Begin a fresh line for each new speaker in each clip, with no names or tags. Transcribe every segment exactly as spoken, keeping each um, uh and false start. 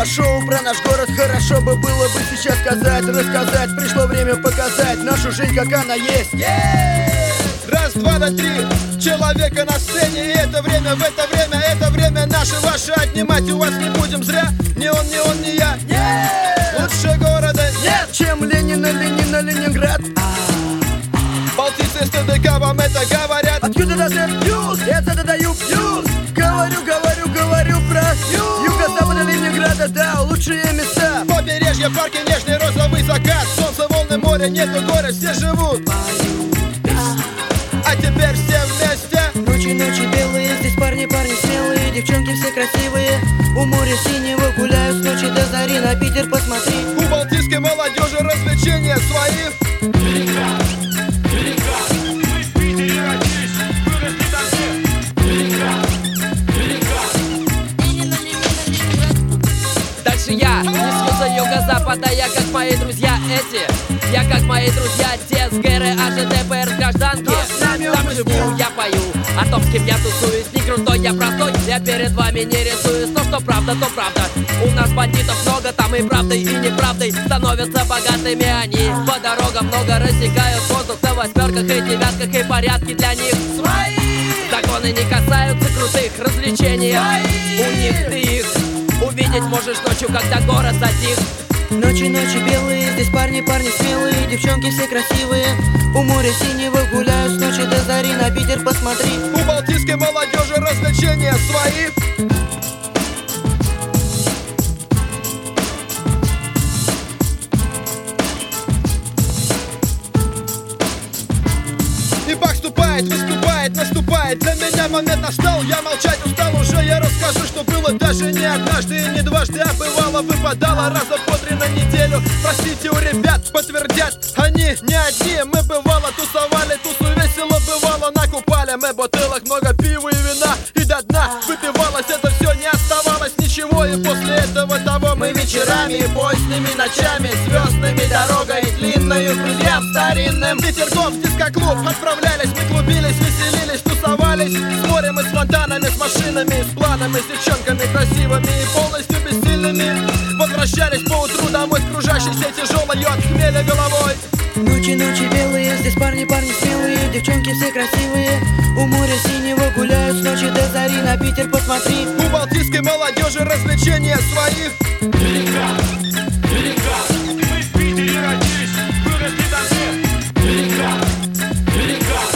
Гава-шоу про наш город. Хорошо бы было бы сейчас сказать, рассказать. Пришло время показать нашу жизнь, как она есть.
Раз, два, на три человека на сцене. И это время, в это время, это время наше, ваше. Отнимать у вас не будем зря. Ни он, ни он, ни я. Лучше города
нет, чем Ленина, Ленина, Ленинград.
Балтийцы с ТДК вам это говорят.
От юга до юг, я это даю плюс. Говорю, говорю, говорю про юго-запада Ленинграда, да, лучшие места.
Побережье, парки, нежный розовый закат. Солнце, волны, море, нету горя, все живут. А теперь все вместе.
Ночи, ночи белые, здесь парни, парни смелые. Девчонки все красивые, у моря синего гуляют с ночи до зари. На Питер посмотри.
У балтийской молодежи развлечения свои.
Ленинград, Ленинград, мы в Питере родились, выросли там все. Ленинград, Ленинград.
Дальше я несу за юго-запада, я как мои друзья эти. Я как мои друзья, те с ГР, АЖД, ПР, гражданки. Там живу, я пою, о том, с кем я тусуюсь. Не крутой, я простой, я перед вами не рисуюсь. Но что правда, то правда. У нас бандитов много, там и правдой, и неправдой становятся богатыми они. По дорогам много рассекают воздух на восьмерках и девятках. И порядки для них свои. Законы не касаются крутых развлечений. У них ты их увидеть можешь ночью, когда город затих.
Ночи, ночи белые, здесь парни, парни смелые. Девчонки все красивые, у моря синего гуляют с ночи до зари. На Питер посмотри.
У балтийской молодежи развлечения свои. И бах вступает, выступает, наступает. Для меня момент настал, я молчать устал уже. Я расскажу, что было даже не однажды и не дважды, а бывало, выпадало раза по три на неделю. Простите, у ребят подтвердят, они не одни. Мы бывало тусовали, тусу весело бывало накупали. Мы бутылок много пива и вина, и до дна выпивалось это все, не оставалось ничего. И после этого того мы вечерами и поздними ночами, звездными дорогой длинною к друзьям старинным Петергоф, дискоклуб отправлялись. Мы клубились, веселились, тусовались с морем и с фонтанами, с машинами, с планами, с девчонками красивыми и полностью бессильными. Возвращались по утру домой с кружащейся тяжелой от хмеля головой.
Ночи, ночи белые, здесь парни, парни смелые. Девчонки все красивые, у моря синего гуляют с ночи до зари. На Питер посмотри.
У балтийской молодежи развлечения свои.
Ленинград, Ленинград, мы в Питере родились, выросли там все. Ленинград, Ленинград.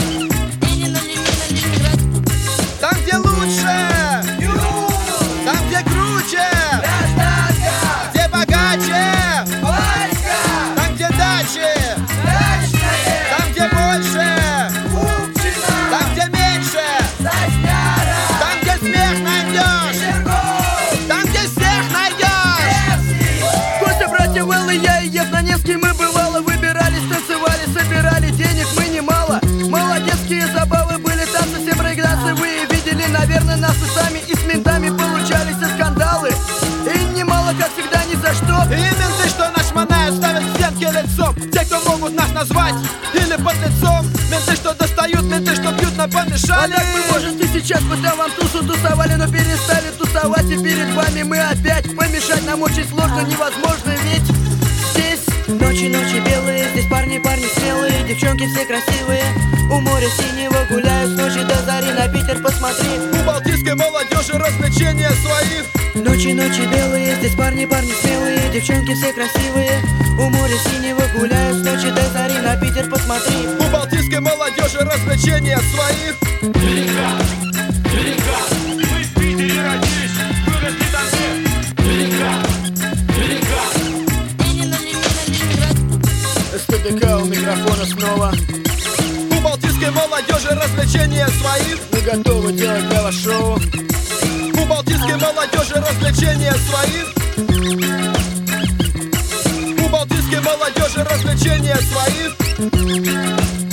Там, где лучше, там, где круче, где богаче, там, где дачи, там, где больше, там, где меньше, там, где смех найдешь, там, где всех найдешь.
Костя, братья Вэлл и я, и Ев на Невский. Мы бывало выбирались, танцевали, собирали денег мы немало. Молодецкие забавы были, танцы, все брейкдансы. Вы видели, наверное, нас и сами, и с ментами получались и скандалы. И немало, как всегда, ни за что.
И менты, что наш манают, ставят к стенке лицом. Те, кто могут нас назвать, или под лицом. Менты, что достают, менты, что бьют, нам помешали.
А так мы, может, и сейчас бы там вам тусу тусовали, но перестали тусовать. И перед вами мы опять. Помешать нам очень сложно, невозможно, ведь здесь ночи, ночи белые, здесь парни, парни смелые. Девчонки все красивые, у моря синего гуляют с ночи до зари. На Питер посмотри.
У балтийской молодежи развлечения свои.
Ночи, ночи белые, здесь парни, парни смелые. Девчонки все красивые, у моря синего гуляют с ночи до зари. На Питер посмотри.
У балтийской молодежи развлечения свои.
Ленинград, Ленинград, мы в Питере родились, выросли там все. Ленинград, Ленинград.
СТДК у микрофона снова.
У балтийской молодежи развлечения свои.
Мы готовы делать гава-шоу.
У балтийской молодежи развлечения свои. У балтийской молодежи развлечения свои.